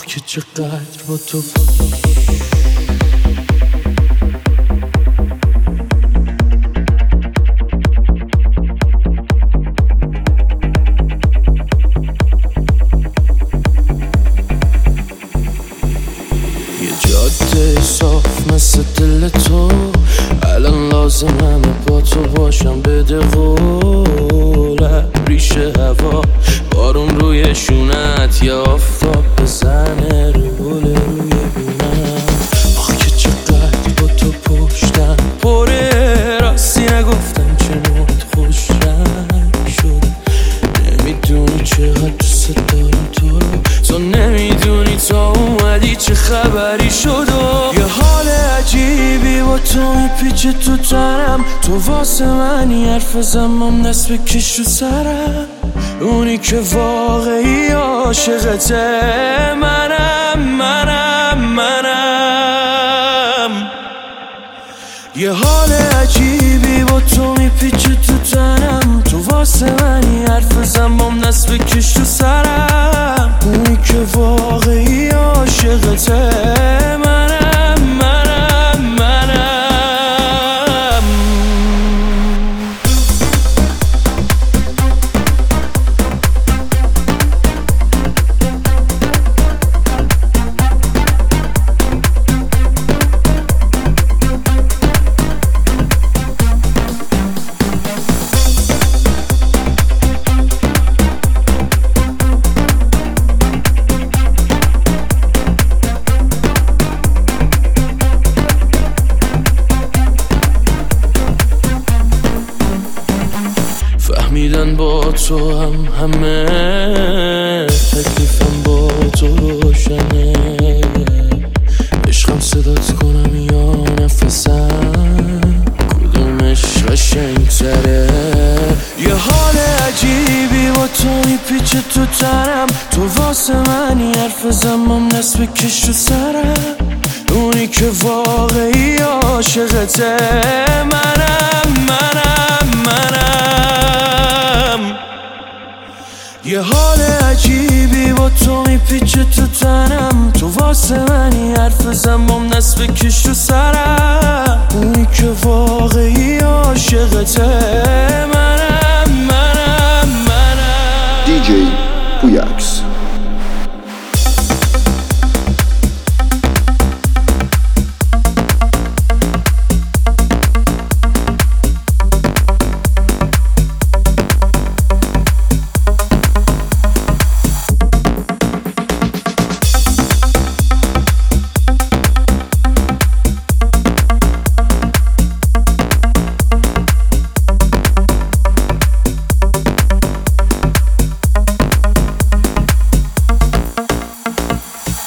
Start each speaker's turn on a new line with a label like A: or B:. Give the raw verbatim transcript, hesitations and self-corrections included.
A: که چقدر با تو یه جاده صاف مثل دل تو، الان لازم همه با تو باشم. بده قول ریشه هوا، بارون روی شونت یا آفتاب بزنه رو گل روی بونم. آخ که چقدر با تو پشتم پره، راستی نگفتم چنوت خوش رنگ شد. نمیدونی چقدر دوست دارم تو رو، تو نمیدونی تا اومدی چه خبری شد. و یه حال عجیبی با تو میپیچه تو تنم، تو واسه منی حرف زمان دست بکش رو سرم. اونی که واقعی عاشقته منم منم منم. یه حال عجیبی با تو میپیچه تو تنم، تو واسه منی حرف زمان دست بکش رو سرم. اونی که واقعی عاشقته منم منم منم. فهمیدن با تو هم همه تکلیفم با تو روشنه. عشقم صدات کنم یا نفسم، کدومش قشنگ‌تره. یه حال عجیبی با تو میپیچه تو تنم، تو واسه منی حرف زمان دست بکش رو سرم. اونی که واقعی عاشقته منم منم منم. یه حال عجیبی با تو میپیچه تو تنم، تو واسه منی حرف زمان دست بکش رو سرم. اونی که واقعی عاشقته منم منم منم.
B: دی جی پویاکس.